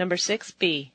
Number 6B.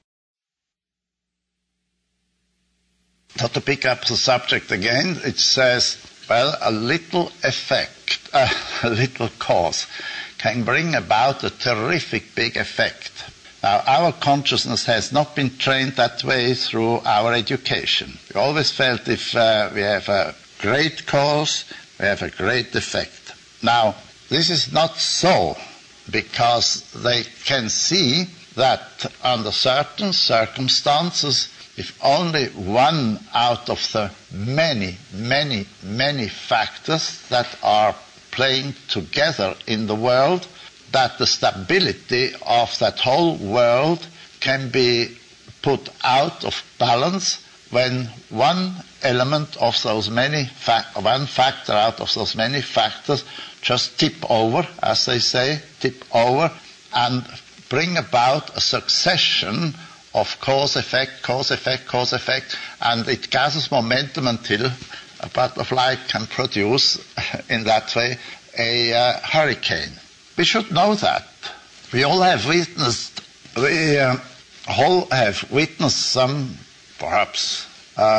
So to pick up the subject again, it says, well, a little effect, a little cause can bring about a terrific big effect. Now, our consciousness has not been trained that way through our education. We always felt if we have a great cause, we have a great effect. Now, this is not so, because they can see that under certain circumstances, if only one out of the many, many, many factors that are playing together in the world, that the stability of that whole world can be put out of balance when one element of those many, one factor out of those many factors just tip over, as they say, tip over, and bring about a succession of cause, effect, cause, effect, cause, effect, and it gathers momentum until a butterfly can produce, in that way, a hurricane. We should know that. We all have witnessed, some, perhaps,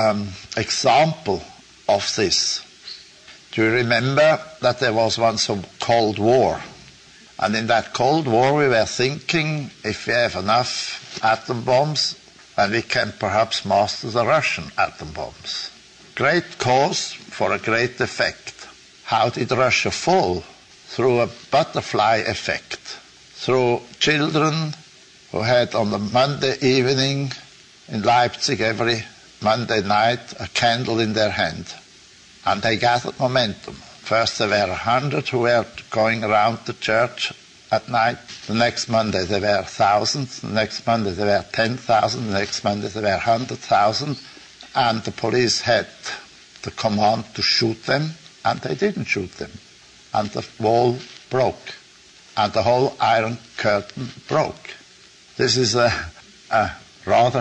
example of this. Do you remember that there was once a Cold War? And in that Cold War we were thinking, if we have enough atom bombs, then we can perhaps master the Russian atom bombs. Great cause for a great effect. How did Russia fall? Through a butterfly effect. Through children who had on the Monday evening in Leipzig every Monday night a candle in their hand. And they gathered momentum. First there were 100 who were going around the church at night. The next Monday there were thousands. The next Monday there were 10,000. The next Monday there were 100,000. And the police had the command to shoot them, and they didn't shoot them. And the wall broke. And the whole Iron Curtain broke. This is a rather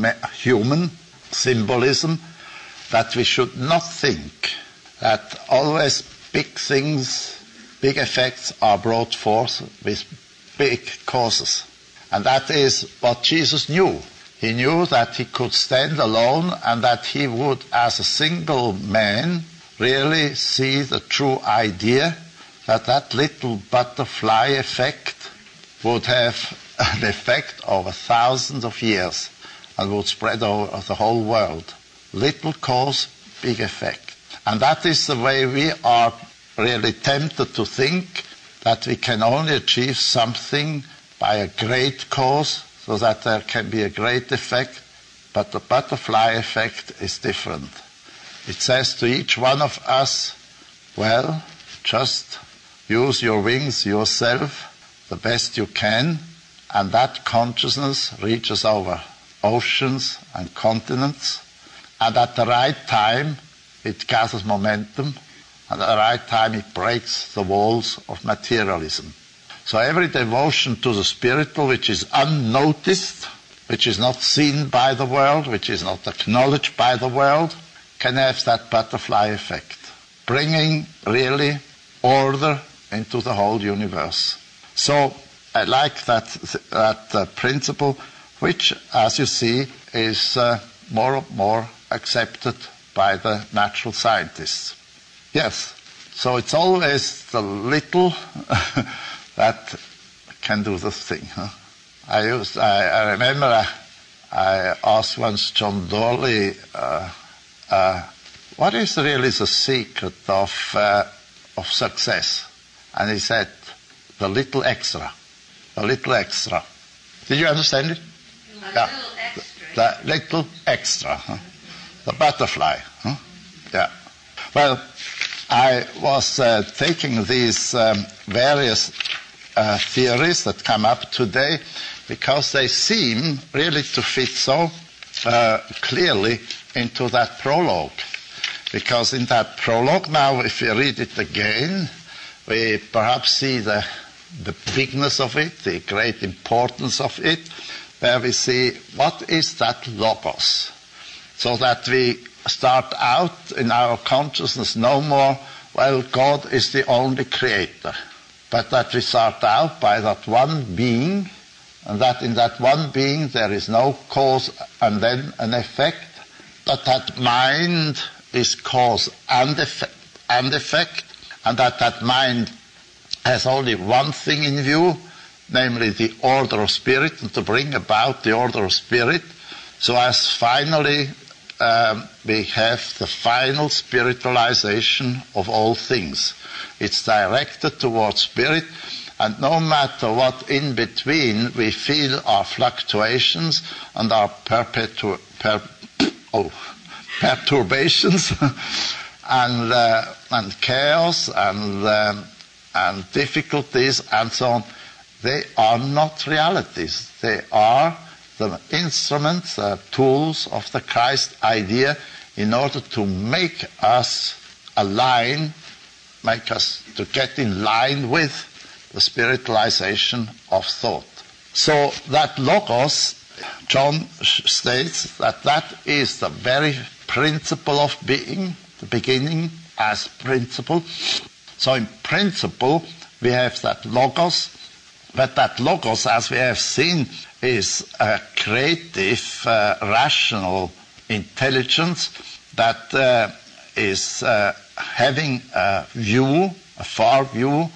human symbolism, that we should not think that always big things, big effects are brought forth with big causes. And that is what Jesus knew. He knew that he could stand alone and that he would, as a single man, really see the true idea that that little butterfly effect would have an effect over thousands of years and would spread over the whole world. Little cause, big effect. And that is the way we are really tempted to think, that we can only achieve something by a great cause, so that there can be a great effect, but the butterfly effect is different. It says to each one of us, well, just use your wings yourself the best you can, and that consciousness reaches over oceans and continents, and at the right time it gathers momentum, and at the right time it breaks the walls of materialism. So every devotion to the spiritual which is unnoticed, which is not seen by the world, which is not acknowledged by the world, can have that butterfly effect, bringing really order into the whole universe. So I like that principle, which, as you see, is more and more accepted by the natural scientists. Yes, so it's always the little that can do the thing. Huh? I remember I asked once John Dorley, what is really the secret of success? And he said, the little extra. The little extra. Did you understand it? Yeah. The little extra. Huh? The butterfly. Huh? Yeah. Well, I was taking these various theories that come up today because they seem really to fit so clearly into that prologue. Because in that prologue, now if you read it again, we perhaps see the bigness of it, the great importance of it, where we see what is that logos, so that we start out in our consciousness no more, well, God is the only creator, but that we start out by that one being and that in that one being there is no cause and then an effect, that mind is cause and effect, and that mind has only one thing in view, namely the order of spirit, and to bring about the order of spirit, so as finally we have the final spiritualization of all things. It's directed towards spirit, and no matter what in between we feel are fluctuations and our perturbations and chaos and difficulties and so on, they are not realities. They are the instruments, tools of the Christ idea in order to make us align, make us to get in line with the spiritualization of thought. So that logos, John states that is the very principle of being, the beginning as principle. So in principle we have that logos, but that logos, as we have seen, is a creative, rational intelligence that is having a view, a far view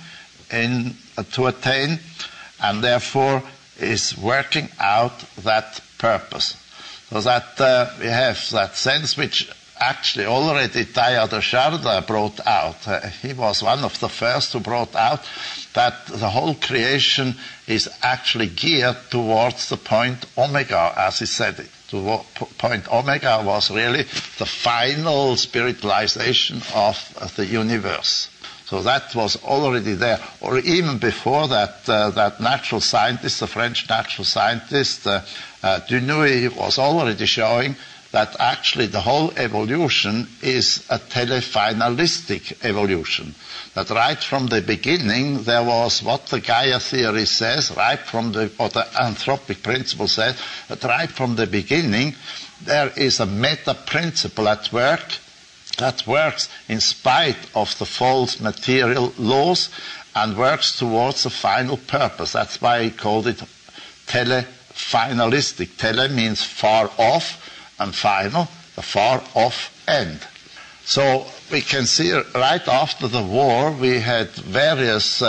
to attain, and therefore is working out that purpose. So that we have that sense which actually already Teilhard de Chardin brought out. He was one of the first who brought out that the whole creation is actually geared towards the point omega, as he said it. The point omega was really the final spiritualization of the universe. So that was already there. Or even before that, that natural scientist, the French natural scientist, Dunois, was already showing that actually the whole evolution is a telefinalistic evolution. That right from the beginning there was what the Gaia theory says, or the anthropic principle says, that right from the beginning there is a meta principle at work that works in spite of the false material laws and works towards a final purpose. That's why he called it telefinalistic. Tele means far off, and final, the far off end. So we can see right after the war we had various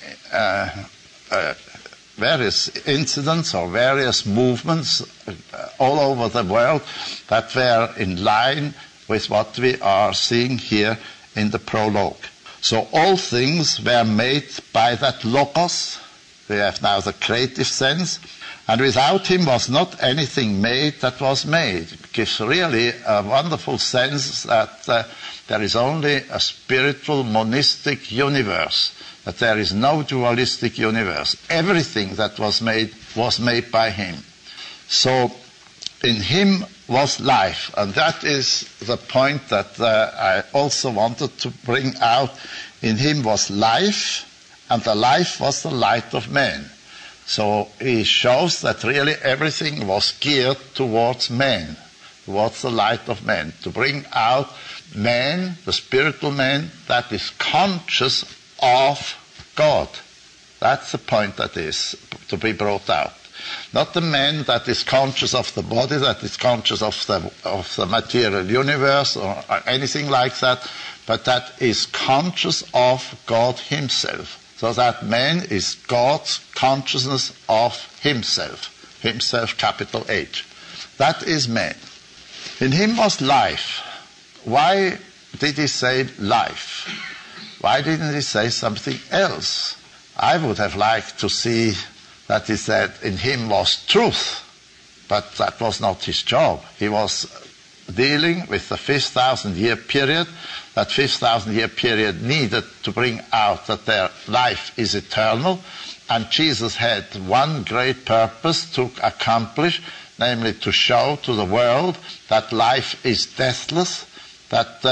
incidents or various movements all over the world that were in line with what we are seeing here in the prologue. So all things were made by that logos. We have now the creative sense. And without him was not anything made that was made. It gives really a wonderful sense that there is only a spiritual monistic universe, that there is no dualistic universe. Everything that was made by him. So in him was life, and that is the point that I also wanted to bring out. In him was life, and the life was the light of man. So he shows that really everything was geared towards man, towards the light of man, to bring out man, the spiritual man, that is conscious of God. That's the point that is to be brought out. Not the man that is conscious of the body, that is conscious of the material universe or anything like that, but that is conscious of God himself. So that man is God's consciousness of himself. Himself, capital H. That is man. In him was life. Why did he say life? Why didn't he say something else? I would have liked to see that he said in him was truth, but that was not his job. He was dealing with the 5,000-year period. That 5,000-year period needed to bring out that their life is eternal, and Jesus had one great purpose to accomplish, namely to show to the world that life is deathless, that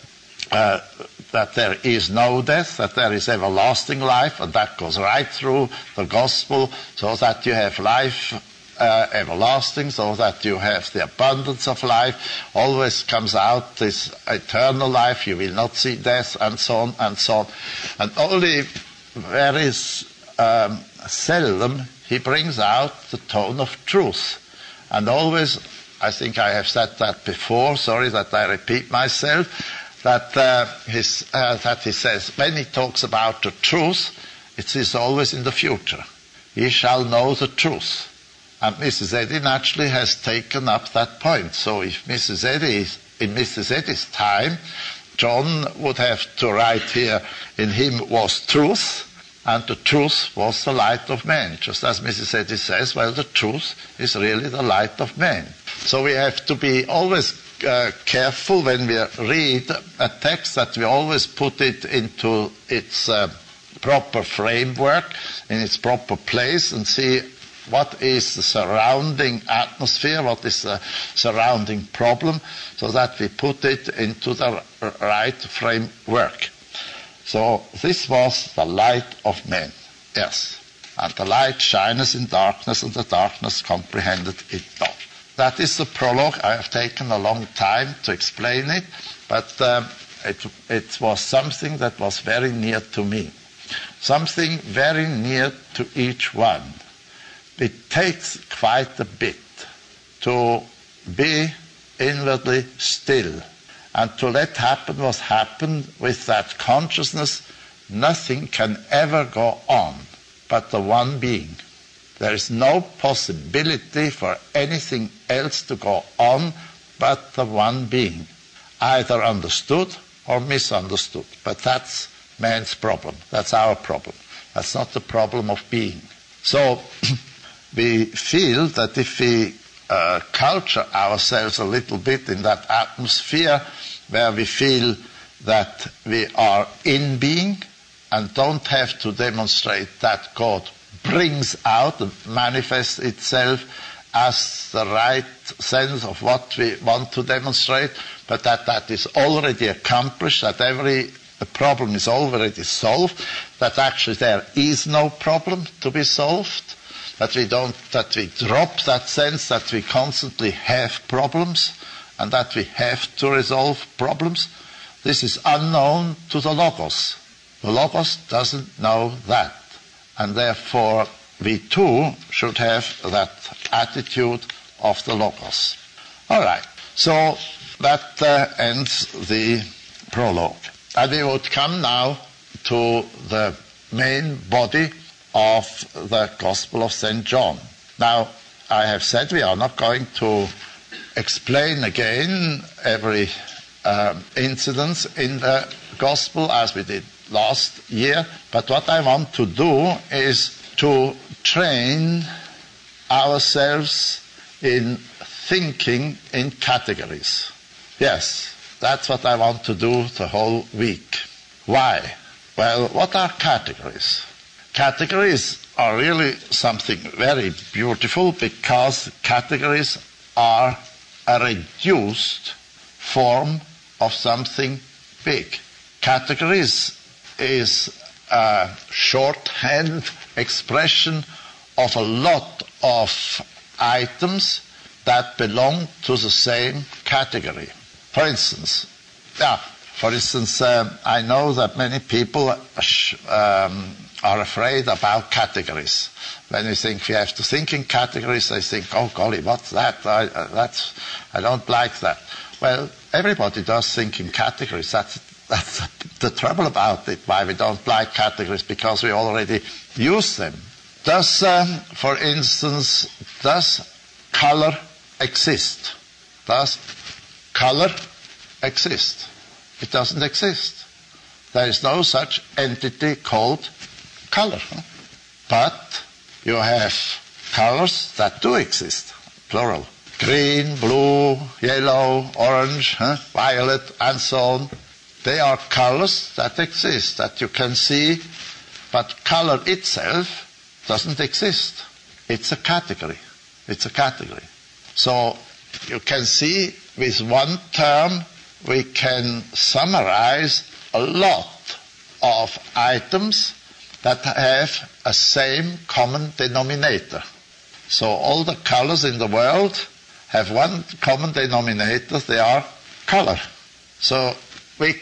there is no death, that there is everlasting life, and that goes right through the gospel, so that you have life everlasting, so that you have the abundance of life. Always comes out this eternal life, you will not see death, and so on and so on. And only very seldom he brings out the tone of truth. And always, I think I have said that before, sorry that I repeat myself, that he says, when he talks about the truth, it is always in the future. Ye shall know the truth. And Mrs. Eddy naturally has taken up that point. So if Mrs. Eddy, in Mrs. Eddy's time, John would have to write here, in him was truth, and the truth was the light of man. Just as Mrs. Eddy says, well, the truth is really the light of man. So we have to be always careful when we read a text that we always put it into its proper framework, in its proper place, and see what is the surrounding atmosphere, what is the surrounding problem, so that we put it into the right framework. So this was the light of men, yes. And the light shineth in darkness, and the darkness comprehended it not. That is the prologue. I have taken a long time to explain it, but it was something that was very near to me. Something very near to each one. It takes quite a bit to be inwardly still and to let happen what happened with that consciousness. Nothing can ever go on but the one being. There is no possibility for anything else to go on but the one being, either understood or misunderstood. But that's man's problem. That's our problem. That's not the problem of being. So we feel that if we culture ourselves a little bit in that atmosphere where we feel that we are in being and don't have to demonstrate that God brings out and manifests itself as the right sense of what we want to demonstrate, but that is already accomplished, that every problem is already solved, that actually there is no problem to be solved, that we drop that sense that we constantly have problems and that we have to resolve problems. This is unknown to the Logos. The Logos doesn't know that, and therefore we too should have that attitude of the Logos. All right, so that ends the prologue. And we would come now to the main body of the Gospel of St. John. Now, I have said we are not going to explain again every incident in the Gospel as we did last year, but what I want to do is to train ourselves in thinking in categories. Yes, that's what I want to do the whole week. Why? Well, what are categories? Categories are really something very beautiful because categories are a reduced form of something big. Categories is a shorthand expression of a lot of items that belong to the same category. For instance, I know that many people are afraid about categories. When we think we have to think in categories, they think, oh golly, what's that? I don't like that. Well, everybody does think in categories. That's the trouble about it, why we don't like categories, because we already use them. For instance, does color exist? Does color exist? It doesn't exist. There is no such entity called color. But you have colors that do exist, plural. Green, blue, yellow, orange, violet, and so on. They are colors that exist, that you can see, but color itself doesn't exist. It's a category. It's a category. So you can see with one term we can summarize a lot of items that have a same common denominator. So all the colors in the world have one common denominator, they are color. So we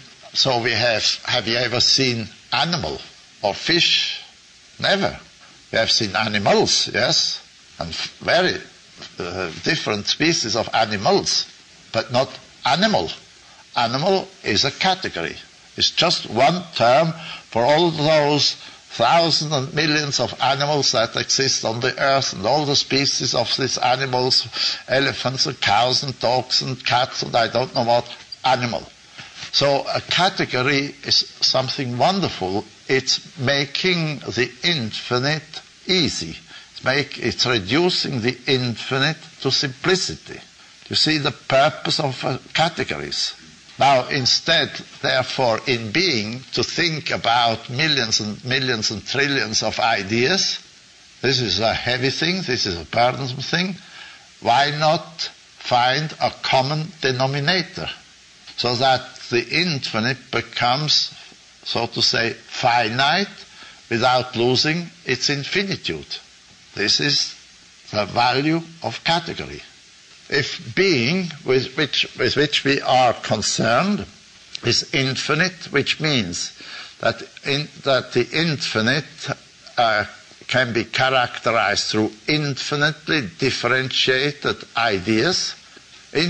have you ever seen animal or fish? Never. We have seen animals, yes, and very different species of animals, but not animal. Animal is a category. It's just one term for all those thousands and millions of animals that exist on the earth, and all the species of these animals, elephants and cows and dogs and cats and I don't know what animal. So a category is something wonderful. It's making the infinite easy. It's reducing the infinite to simplicity. You see the purpose of categories. Now, instead, therefore, in being, to think about millions and millions and trillions of ideas, this is a heavy thing, this is a burdensome thing, why not find a common denominator so that the infinite becomes, so to say, finite without losing its infinitude? This is the value of category. If being with which we are concerned is infinite, which means that the infinite can be characterized through infinitely differentiated ideas, we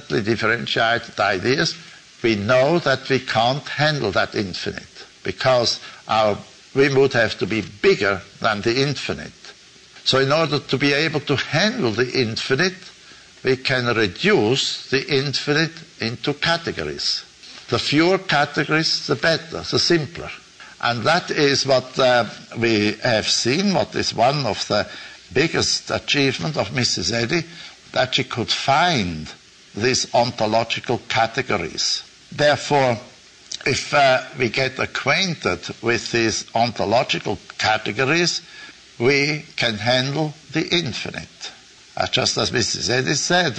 know that we can't handle that infinite because we would have to be bigger than the infinite. So in order to be able to handle the infinite, we can reduce the infinite into categories. The fewer categories, the better, the simpler. And that is what we have seen, what is one of the biggest achievements of Mrs. Eddy, that she could find these ontological categories. Therefore, if we get acquainted with these ontological categories, we can handle the infinite. Just as Mrs. Eddy said,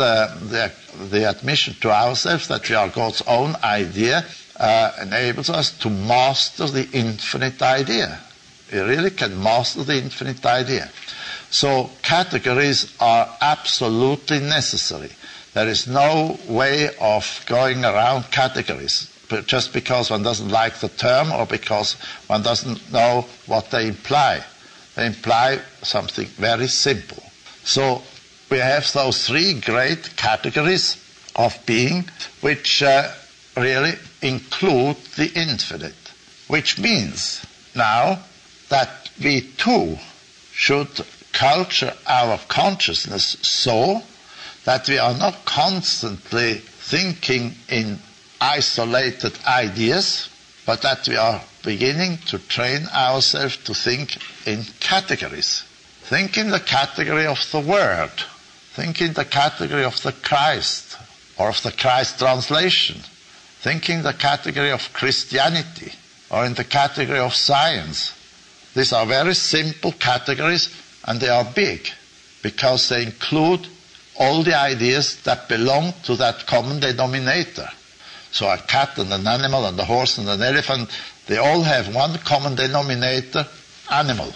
the admission to ourselves that we are God's own idea enables us to master the infinite idea. We really can master the infinite idea. So categories are absolutely necessary. There is no way of going around categories just because one doesn't like the term or because one doesn't know what they imply. They imply something very simple. So we have those three great categories of being which really include the infinite, which means now that we too should culture our consciousness so that we are not constantly thinking in isolated ideas, but that we are beginning to train ourselves to think in categories. Think in the category of the Word. Think in the category of the Christ, or of the Christ translation. Think in the category of Christianity, or in the category of science. These are very simple categories, and they are big, because they include all the ideas that belong to that common denominator. So a cat and an animal and a horse and an elephant, they all have one common denominator, animal.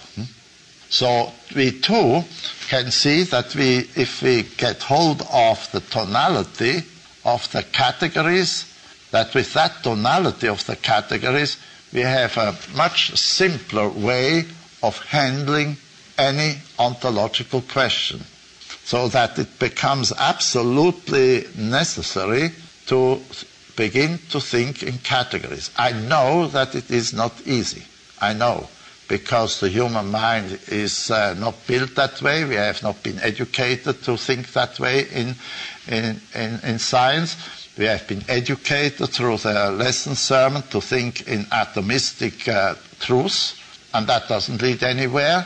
So we too can see that if we get hold of the tonality of the categories, that with that tonality of the categories, we have a much simpler way of handling any ontological question, so that it becomes absolutely necessary to begin to think in categories. I know that it is not easy. I know, because the human mind is not built that way. We have not been educated to think that way in science. We have been educated through the lesson sermon to think in atomistic truths, and that doesn't lead anywhere.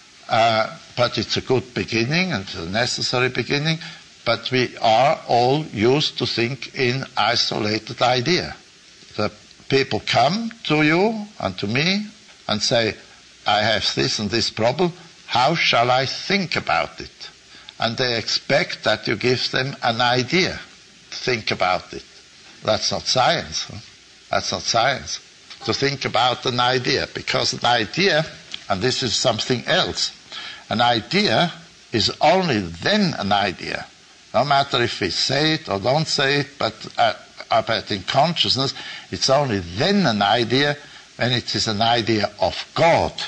But it's a good beginning and a necessary beginning. But we are all used to think in isolated idea. The people come to you and to me and say, I have this and this problem, how shall I think about it? And they expect that you give them an idea. Think about it. That's not science. That's not science. To think about an idea, because an idea, and this is something else, an idea is only then an idea. No matter if we say it or don't say it, but in consciousness, it's only then an idea when it is an idea of God.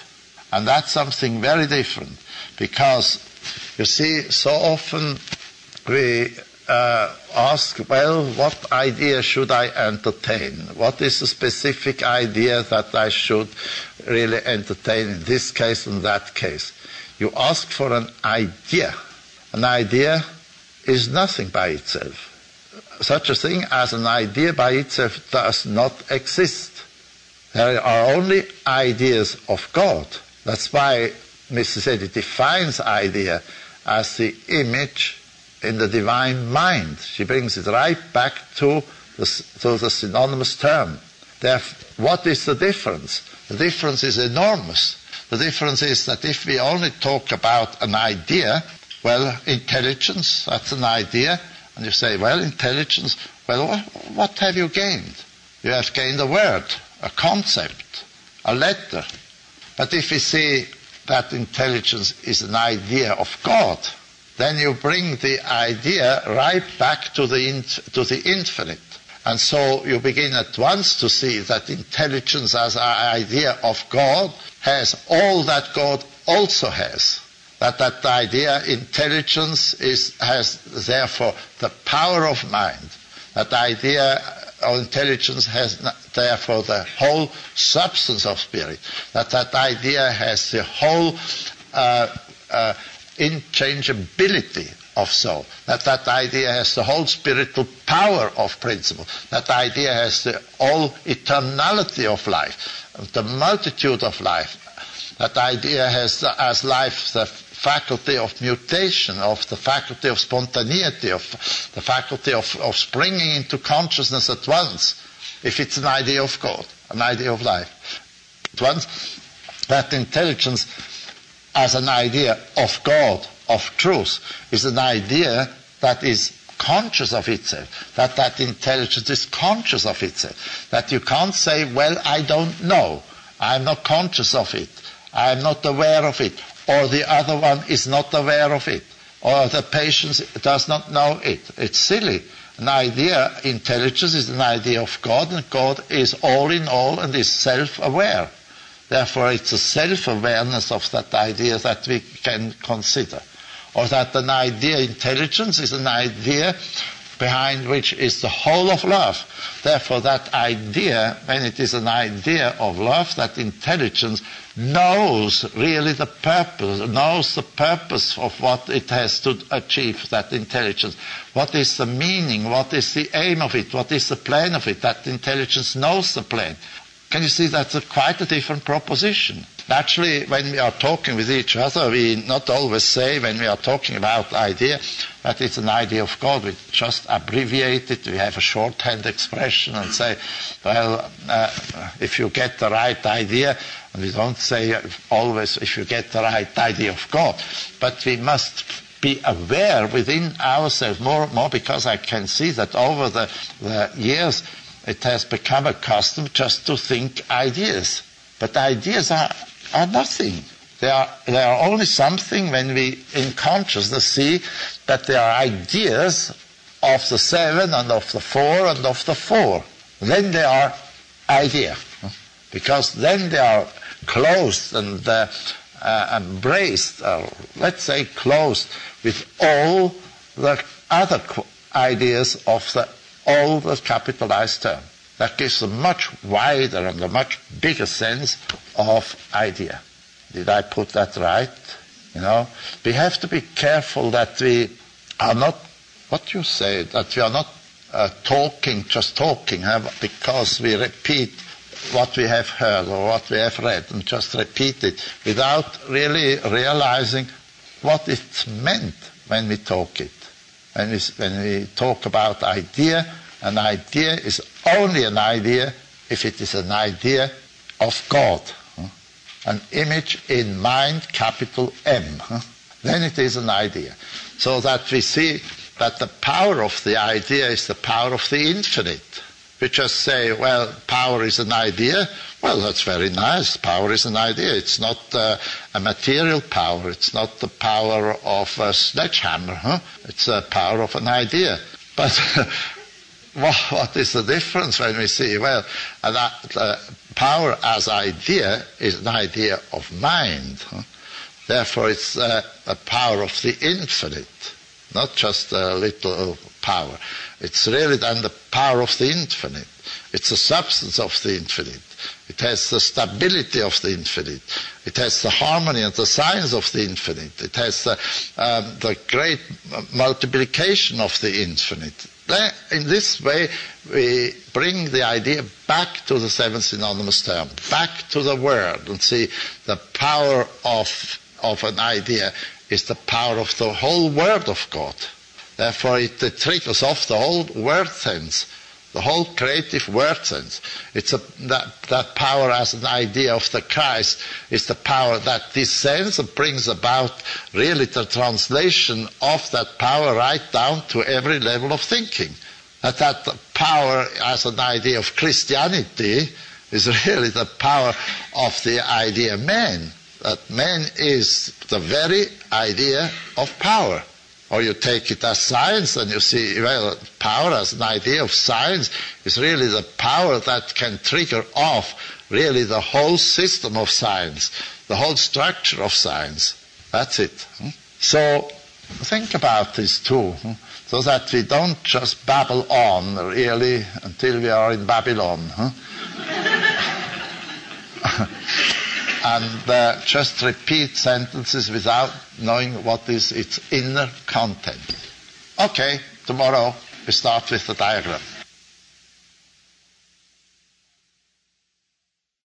And that's something very different, because, you see, so often we ask, well, what idea should I entertain? What is the specific idea that I should really entertain in this case and that case? You ask for an idea. An idea is nothing by itself. Such a thing as an idea by itself does not exist. There are only ideas of God. That's why Mrs. Eddy defines idea as the image in the divine mind. She brings it right back to the synonymous term. Therefore, what is the difference? The difference is enormous. The difference is that if we only talk about an idea, well, intelligence, that's an idea, and you say, well, intelligence, well, what have you gained? You have gained a word, a concept, a letter. But if we see that intelligence is an idea of God, then you bring the idea right back to the infinite. And so you begin at once to see that intelligence as an idea of God has all that God also has. That idea, intelligence, has therefore the power of mind. That idea of intelligence has therefore the whole substance of spirit. That idea has the whole inchangeability of soul. That idea has the whole spiritual power of principle. That idea has the whole eternality of life, the multitude of life. That idea has as life the faculty of mutation, of the faculty of spontaneity, of the faculty of springing into consciousness at once, if it's an idea of God, an idea of life. At once, that intelligence as an idea of God, of truth, is an idea that is conscious of itself, that intelligence is conscious of itself, that you can't say, well, I don't know, I'm not conscious of it, I'm not aware of it, or the other one is not aware of it, or the patient does not know it. It's silly. An idea, intelligence is an idea of God, and God is all in all and is self-aware. Therefore, it's a self-awareness of that idea that we can consider. Or that an idea, intelligence, is an idea behind which is the whole of love. Therefore, that idea, when it is an idea of love, that intelligence knows really the purpose, knows the purpose of what it has to achieve, that intelligence. What is the meaning? What is the aim of it? What is the plan of it? That intelligence knows the plan. Can you see that's quite a different proposition? Naturally, when we are talking with each other, we not always say, when we are talking about idea, that it's an idea of God. We just abbreviate it. We have a shorthand expression and say, well, if you get the right idea, and we don't say always if you get the right idea of God. But we must be aware within ourselves more and more, because I can see that over the years it has become a custom just to think ideas. But ideas are nothing. They are only something when we in consciousness see that they are ideas of the 7 and of the 4 and of the 4. Then they are idea. Because then they are closed and embraced, let's say closed, with all the other ideas of all the capitalized term. That gives a much wider and a much bigger sense of idea. Did I put that right? You know, we have to be careful that we are not, what you say, that we are not just talking, because we repeat what we have heard or what we have read and just repeat it without really realizing what it's meant when we talk it. When we talk about idea, an idea is only an idea if it is an idea of God. An image in mind, capital M. Then it is an idea. So that we see that the power of the idea is the power of the infinite. We just say, well, power is an idea. Well, that's very nice. Power is an idea. It's not a material power. It's not the power of a sledgehammer. It's the power of an idea. But what is the difference when we see, well, that power as idea is an idea of mind. Therefore, it's a power of the infinite, not just a little power. It's really then the power of the infinite. It's the substance of the infinite. It has the stability of the infinite. It has the harmony and the science of the infinite. It has the great multiplication of the infinite. In this way, we bring the idea back to the seven synonymous term, back to the word, and see the power of an idea is the power of the whole word of God. Therefore, it triggers off the whole word sense, the whole creative word sense. It's that power as an idea of the Christ is the power that descends and brings about really the translation of that power right down to every level of thinking. That power as an idea of Christianity is really the power of the idea man. That man is the very idea of power. Or you take it as science and you see, well, power as an idea of science is really the power that can trigger off really the whole system of science, the whole structure of science. That's it. So think about this too, so that we don't just babble on really until we are in Babylon. And just repeat sentences without knowing what is its inner content. Okay, tomorrow we start with the diagram.